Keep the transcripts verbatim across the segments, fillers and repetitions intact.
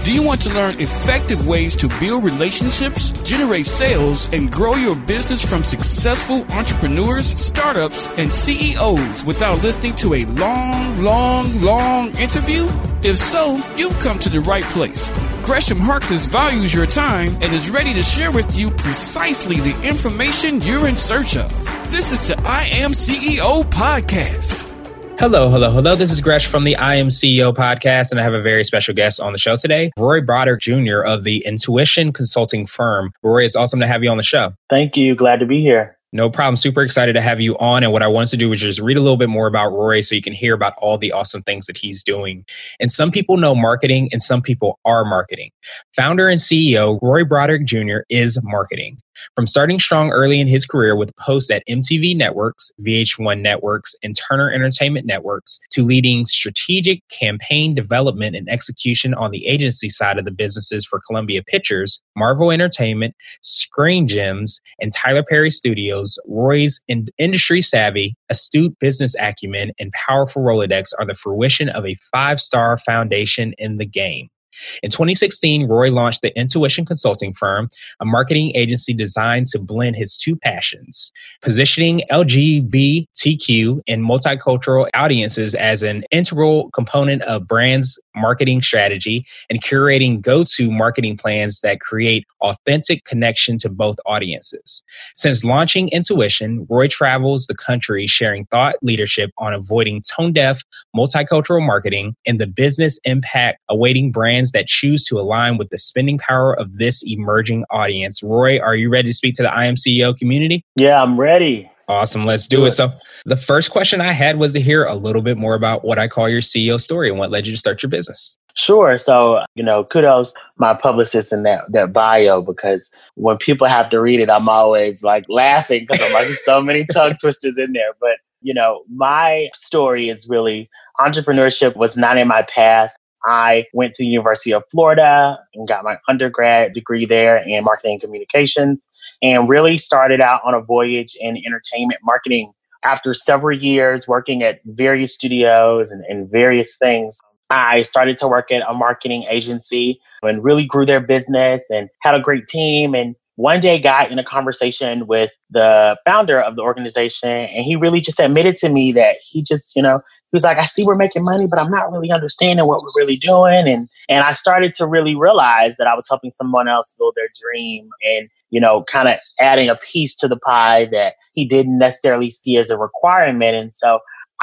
Do you want to learn effective ways to build relationships, generate sales, and grow your business from successful entrepreneurs, startups, and C E Os without listening to a long, long, long interview? If so, you've come to the right place. Gresham Harkless values your time and is ready to share with you precisely the information you're in search of. This is the I Am C E O podcast. Hello, hello, hello. This is Gresh from the I Am C E O podcast, and I have a very special guest on the show today, Roy Broderick Junior of the Intuition Consulting Firm. Roy, it's awesome to have you on the show. Thank you. Glad to be here. No problem. Super excited to have you on. And what I wanted to do was just read a little bit more about Roy so you can hear about all the awesome things that he's doing. And some people know marketing and some people are marketing. Founder and C E O, Roy Broderick Junior is marketing. From starting strong early in his career with posts at M T V Networks, V H one Networks, and Turner Entertainment Networks, to leading strategic campaign development and execution on the agency side of the businesses for Columbia Pictures, Marvel Entertainment, Screen Gems, and Tyler Perry Studios, Roy's in- industry savvy, astute business acumen, and powerful Rolodex are the fruition of a five-star foundation in the game. In twenty sixteen, Roy launched the Intuition Consulting Firm, a marketing agency designed to blend his two passions, positioning L G B T Q and multicultural audiences as an integral component of brands' marketing strategy and curating go-to marketing plans that create authentic connection to both audiences. Since launching Intuition, Roy travels the country sharing thought leadership on avoiding tone-deaf multicultural marketing and the business impact awaiting brands that choose to align with the spending power of this emerging audience. Roy, are you ready to speak to the I Am C E O community? Yeah, I'm ready. Awesome. Let's do, do it. it. So the first question I had was to hear a little bit more about what I call your C E O story and what led you to start your business. Sure. So, you know, kudos my publicist in that, that bio, because when people have to read it, I'm always like laughing because I'm like, there's so many tongue twisters in there. But, you know, my story is really entrepreneurship was not in my path. I went to the University of Florida and got my undergrad degree there in marketing and communications and really started out on a voyage in entertainment marketing. After several years working at various studios and, and various things, I started to work at a marketing agency and really grew their business and had a great team. And one day got in a conversation with the founder of the organization, and he really just admitted to me that he just, you know, he was like, I see we're making money, but I'm not really understanding what we're really doing. And and I started to really realize that I was helping someone else build their dream and, you know, kind of adding a piece to the pie that he didn't necessarily see as a requirement. And so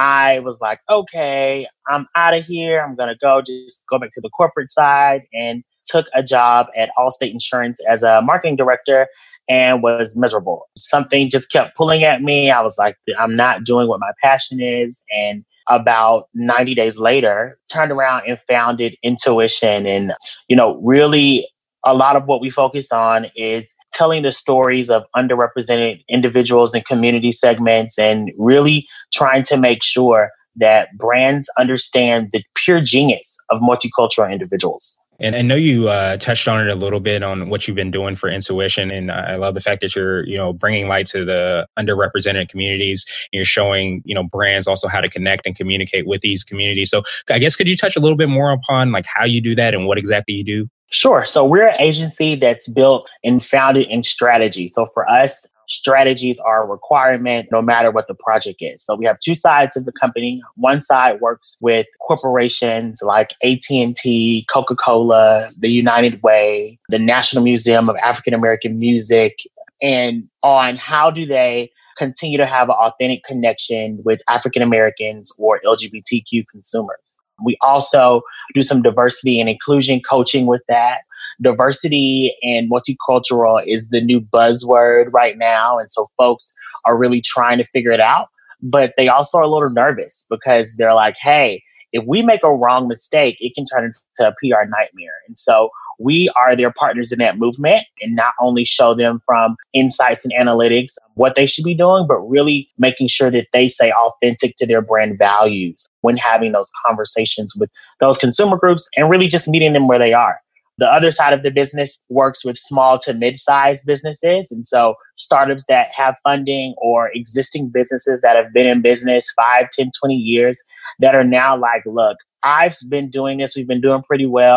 I was like, okay, I'm out of here. I'm going to go just go back to the corporate side, and took a job at Allstate Insurance as a marketing director and was miserable. Something just kept pulling at me. I was like, I'm not doing what my passion is. And about ninety days later, turned around and founded Intuition. And, you know, really a lot of what we focus on is telling the stories of underrepresented individuals and community segments, and really trying to make sure that brands understand the pure genius of multicultural individuals. And I know you uh, touched on it a little bit on what you've been doing for Intuition. And I love the fact that you're, you know, bringing light to the underrepresented communities. And you're showing, you know, brands also how to connect and communicate with these communities. So I guess, could you touch a little bit more upon like how you do that and what exactly you do? Sure. So we're an agency that's built and founded in strategy. So for us, strategies are a requirement no matter what the project is. So we have two sides of the company. One side works with corporations like A T and T, Coca-Cola, the United Way, the National Museum of African American Music, and on how do they continue to have an authentic connection with African Americans or L G B T Q consumers. We also do some diversity and inclusion coaching with that. Diversity and multicultural is the new buzzword right now. And so folks are really trying to figure it out, but they also are a little nervous because they're like, hey, if we make a wrong mistake, it can turn into a P R nightmare. And so we are their partners in that movement, and not only show them from insights and analytics what they should be doing, but really making sure that they stay authentic to their brand values when having those conversations with those consumer groups and really just meeting them where they are. The other side of the business works with small to mid-sized businesses. And so startups that have funding or existing businesses that have been in business five, ten, twenty years that are now like, look, I've been doing this. We've been doing pretty well.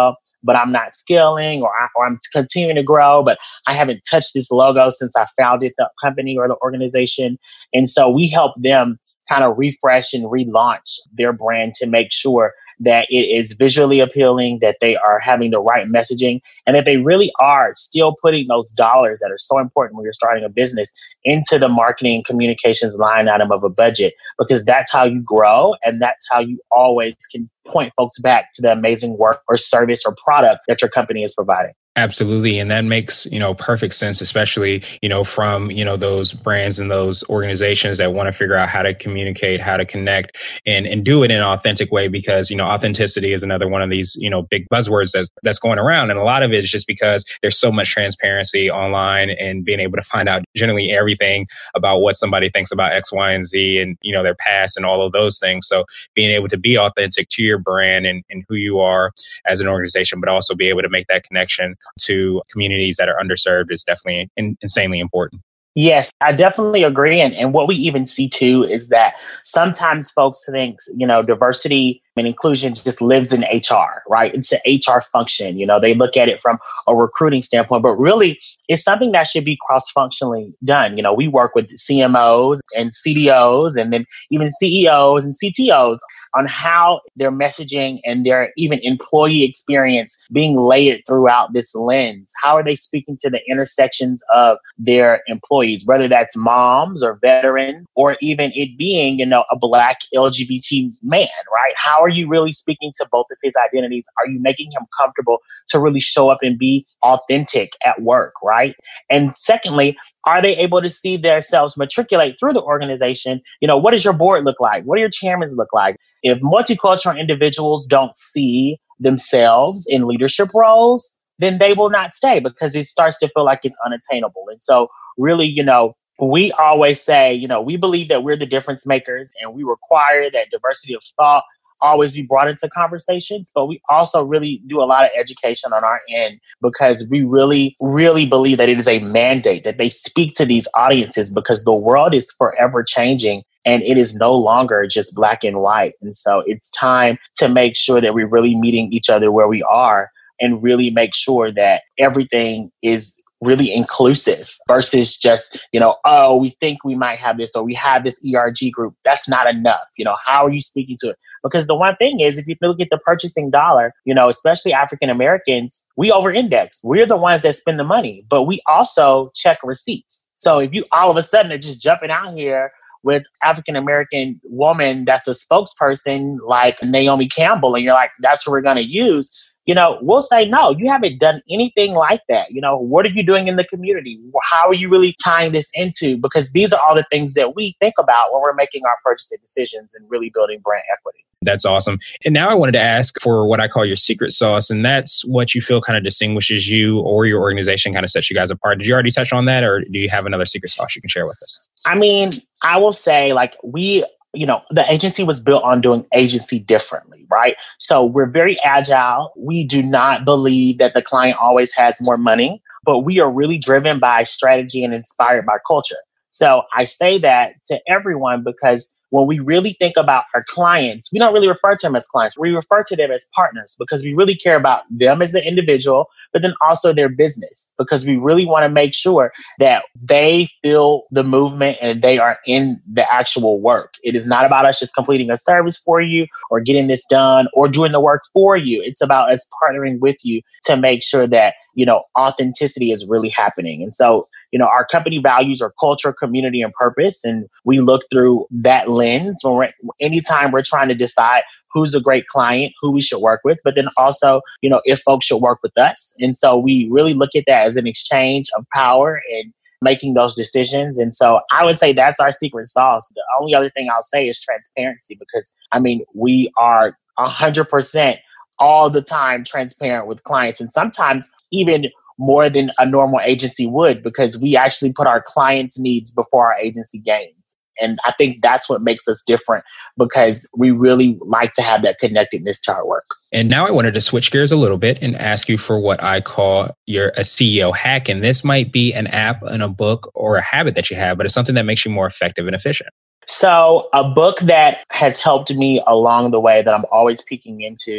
but I'm not scaling, or, I, or I'm continuing to grow, but I haven't touched this logo since I founded the company or the organization. And so we help them kind of refresh and relaunch their brand to make sure that it is visually appealing, that they are having the right messaging, and that they really are still putting those dollars that are so important when you're starting a business into the marketing and communications line item of a budget, because that's how you grow. And that's how you always can point folks back to the amazing work or service or product that your company is providing. Absolutely. And that makes, you know, perfect sense, especially, you know, from, you know, those brands and those organizations that want to figure out how to communicate, how to connect and, and do it in an authentic way, because, you know, authenticity is another one of these, you know, big buzzwords that's, that's going around. And a lot of it is just because there's so much transparency online and being able to find out generally everything about what somebody thinks about X, Y, and Z and, you know, their past and all of those things. So being able to be authentic to your brand and, and who you are as an organization, but also be able to make that connection to communities that are underserved is definitely in, insanely important. Yes, I definitely agree. And, and what we even see too is that sometimes folks think, you know, diversity and inclusion just lives in H R, right? It's an H R function. You know, they look at it from a recruiting standpoint, but really it's something that should be cross-functionally done. You know, we work with C M Os and C D Os and then even C E Os and C T Os on how their messaging and their even employee experience being layered throughout this lens. How are they speaking to the intersections of their employees, whether that's moms or veterans, or even it being, you know, a Black L G B T man, right? How are you really speaking to both of his identities? Are you making him comfortable to really show up and be authentic at work, right? And secondly, are they able to see themselves matriculate through the organization? You know, what does your board look like? What do your chairmen look like? If multicultural individuals don't see themselves in leadership roles, then they will not stay because it starts to feel like it's unattainable. And so really, you know, we always say, you know, we believe that we're the difference makers and we require that diversity of thought always be brought into conversations, but we also really do a lot of education on our end because we really, really believe that it is a mandate that they speak to these audiences because the world is forever changing and it is no longer just black and white. And so it's time to make sure that we're really meeting each other where we are and really make sure that everything is really inclusive versus just, you know, oh, we think we might have this or we have this E R G group. That's not enough. You know, how are you speaking to it? Because the one thing is, if you look at the purchasing dollar, you know, especially African Americans, we over-index. We're the ones that spend the money, but we also check receipts. So if you all of a sudden are just jumping out here with African American woman that's a spokesperson like Naomi Campbell, and you're like, that's what we're going to use, you know, we'll say, no, you haven't done anything like that. You know, what are you doing in the community? How are you really tying this into? Because these are all the things that we think about when we're making our purchasing decisions and really building brand equity. That's awesome. And now I wanted to ask for what I call your secret sauce. And that's what you feel kind of distinguishes you or your organization, kind of sets you guys apart. Did you already touch on that, or do you have another secret sauce you can share with us? I mean, I will say, like, we you know, the agency was built on doing agency differently, right? So we're very agile. We do not believe that the client always has more money, but we are really driven by strategy and inspired by culture. So I say that to everyone because when we really think about our clients, we don't really refer to them as clients. We refer to them as partners because we really care about them as the individual, but then also their business, because we really want to make sure that they feel the movement and they are in the actual work. It is not about us just completing a service for you or getting this done or doing the work for you. It's about us partnering with you to make sure that, you know, authenticity is really happening. And so, you know, our company values are culture, community, and purpose. And we look through that lens when we're, anytime we're trying to decide who's a great client, who we should work with, but then also, you know, if folks should work with us. And so we really look at that as an exchange of power and making those decisions. And so I would say that's our secret sauce. The only other thing I'll say is transparency, because I mean, we are one hundred percent all the time transparent with clients, and sometimes even more than a normal agency would, because we actually put our clients' needs before our agency gains. And I think that's what makes us different, because we really like to have that connectedness to our work. And now I wanted to switch gears a little bit and ask you for what I call your a C E O hack. And this might be an app and a book or a habit that you have, but it's something that makes you more effective and efficient. So a book that has helped me along the way that I'm always peeking into,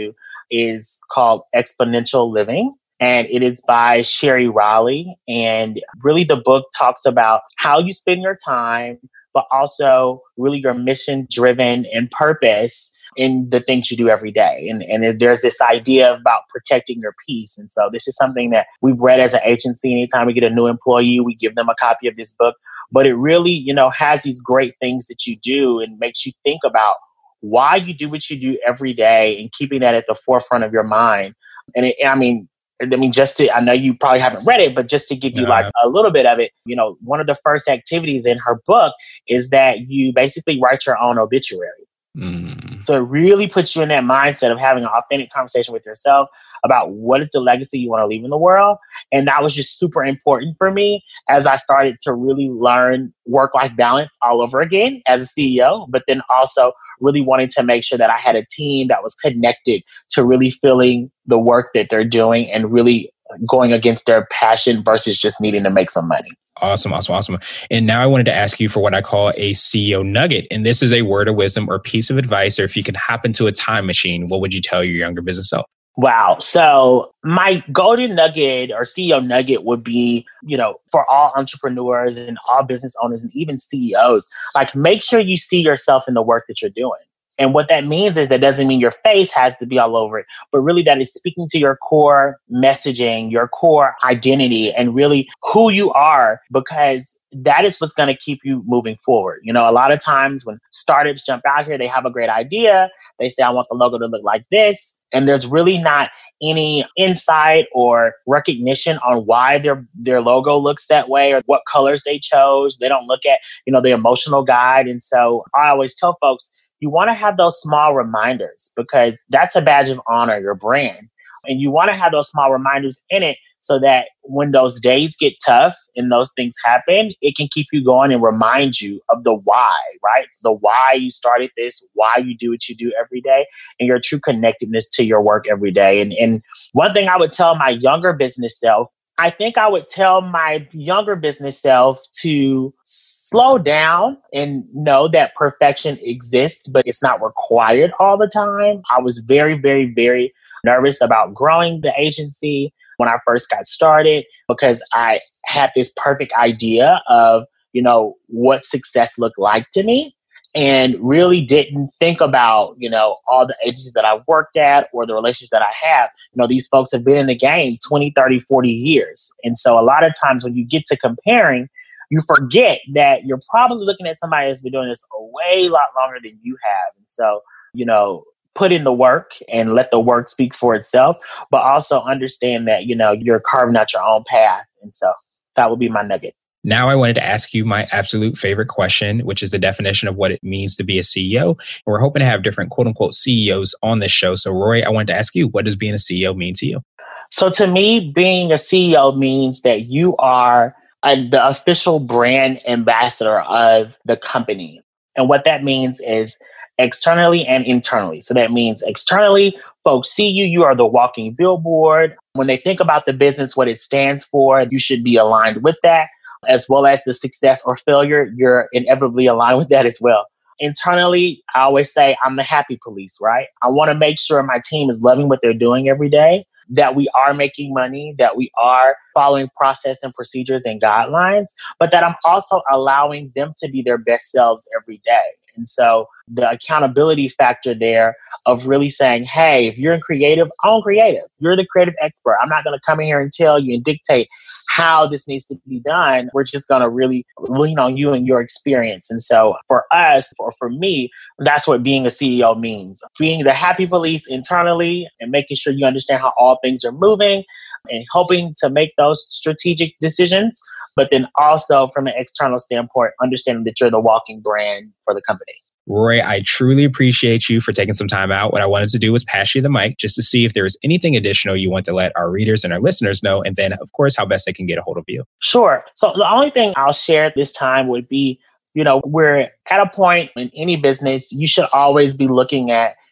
is called Exponential Living. And it is by Sherry Rowley. And really the book talks about how you spend your time, but also really your mission driven and purpose in the things you do every day. And, and there's this idea about protecting your peace. And so this is something that we've read as an agency. Anytime we get a new employee, we give them a copy of this book. But it really, you know, has these great things that you do and makes you think about why you do what you do every day and keeping that at the forefront of your mind. And it, I mean, I mean, just to, I know you probably haven't read it, but just to give you like a little bit of it, you know, one of the first activities in her book is that you basically write your own obituary. Mm. So it really puts you in that mindset of having an authentic conversation with yourself about what is the legacy you want to leave in the world. And that was just super important for me as I started to really learn work-life balance all over again as a C E O, but then also really wanting to make sure that I had a team that was connected to really feeling the work that they're doing and really going against their passion versus just needing to make some money. Awesome, awesome, awesome. And now I wanted to ask you for what I call a C E O nugget. And this is a word of wisdom or piece of advice, or if you could hop into a time machine, what would you tell your younger business self? Wow. So my golden nugget or C E O nugget would be, you know, for all entrepreneurs and all business owners and even C E Os, like make sure you see yourself in the work that you're doing. And what that means is that doesn't mean your face has to be all over it, but really that is speaking to your core messaging, your core identity, and really who you are, because that is what's going to keep you moving forward. You know, a lot of times when startups jump out here, they have a great idea. They say, I want the logo to look like this. And there's really not any insight or recognition on why their their logo looks that way or what colors they chose. They don't look at, you know, the emotional guide. And so I always tell folks, you want to have those small reminders because that's a badge of honor, your brand. And you want to have those small reminders in it so that when those days get tough and those things happen, it can keep you going and remind you of the why, right? The why you started this, why you do what you do every day, and your true connectedness to your work every day. And, and one thing I would tell my younger business self, I think I would tell my younger business self to slow down and know that perfection exists, but it's not required all the time. I was very, very, very nervous about growing the agency when I first got started because I had this perfect idea of, you know, what success looked like to me and really didn't think about, you know, all the agencies that I've worked at or the relationships that I have. You know, these folks have been in the game twenty, thirty, forty years. And so a lot of times when you get to comparing, you forget that you're probably looking at somebody that's been doing this a way lot longer than you have. And so, you know, put in the work and let the work speak for itself, but also understand that, you know, you're carving out your own path. And so that would be my nugget. Now I wanted to ask you my absolute favorite question, which is the definition of what it means to be a C E O. And we're hoping to have different quote unquote C E Os on this show. So Roy, I wanted to ask you, what does being a C E O mean to you? So to me, being a C E O means that you are a, the official brand ambassador of the company. And what that means is externally and internally. So that means externally, folks see you, you are the walking billboard. When they think about the business, what it stands for, you should be aligned with that, as well as the success or failure, you're inevitably aligned with that as well. Internally, I always say I'm the happy police, right? I want to make sure my team is loving what they're doing every day, that we are making money, that we are following process and procedures and guidelines, but that I'm also allowing them to be their best selves every day. And so the accountability factor there of really saying, hey, if you're in creative, own creative. You're the creative expert. I'm not going to come in here and tell you and dictate how this needs to be done. We're just going to really lean on you and your experience. And so for us, or for me, that's what being a C E O means. Being the happy police internally and making sure you understand how all things are moving and hoping to make those strategic decisions. But then also from an external standpoint, understanding that you're the walking brand for the company. Roy, I truly appreciate you for taking some time out. What I wanted to do was pass you the mic just to see if there's anything additional you want to let our readers and our listeners know. And then, of course, how best they can get a hold of you. Sure. So the only thing I'll share this time would be, you know, we're at a point in any business, you should always be looking at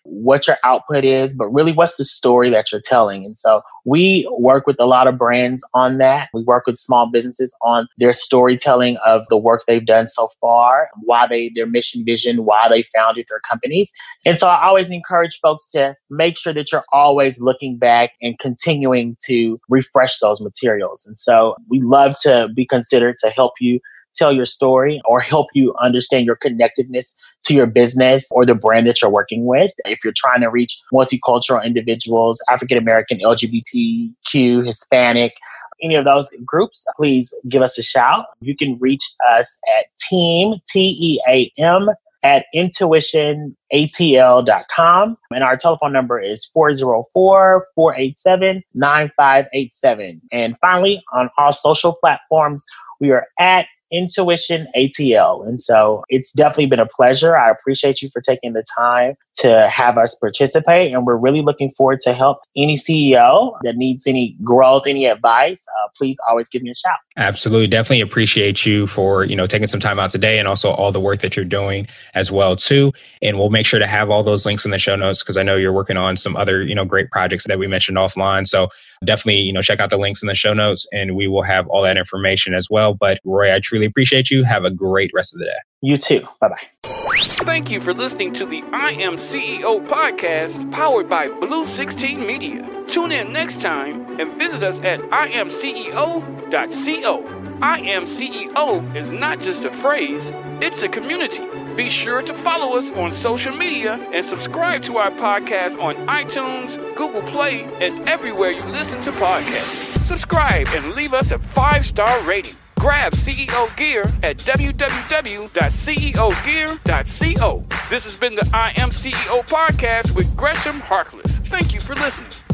what your output is, but really what's the story that you're telling. And so we work with a lot of brands on that. We work with small businesses on their storytelling of the work they've done so far, why they, their mission, vision, why they founded their companies. And so I always encourage folks to make sure that you're always looking back and continuing to refresh those materials. And so we love to be considered to help you tell your story or help you understand your connectiveness to your business or the brand that you're working with. If you're trying to reach multicultural individuals, African American, L G B T Q, Hispanic, any of those groups, please give us a shout. You can reach us at team, T E A M, at intuition A T L dot com. And our telephone number is four oh four, four eight seven, nine five eight seven. And finally, on all social platforms, we are at Intuition A T L. And so it's definitely been a pleasure. I appreciate you for taking the time to have us participate. And we're really looking forward to help any C E O that needs any growth, any advice. Uh, please always give me a shout. Absolutely. Definitely appreciate you for, you know, taking some time out today and also all the work that you're doing as well, too. And we'll make sure to have all those links in the show notes because I know you're working on some other, you know, great projects that we mentioned offline. So definitely, you know, check out the links in the show notes and we will have all that information as well. But Roy, I truly appreciate you. Have a great rest of the day. You too. Bye-bye. Thank you for listening to the I Am C E O podcast powered by Blue sixteen Media. Tune in next time and visit us at I am C E O dot co. I Am C E O is not just a phrase, it's a community. Be sure to follow us on social media and subscribe to our podcast on iTunes, Google Play, and everywhere you listen to podcasts. Subscribe and leave us a five-star rating. Grab C E O gear at w w w dot c e o gear dot co. This has been the I Am C E O podcast with Gresham Harkless. Thank you for listening.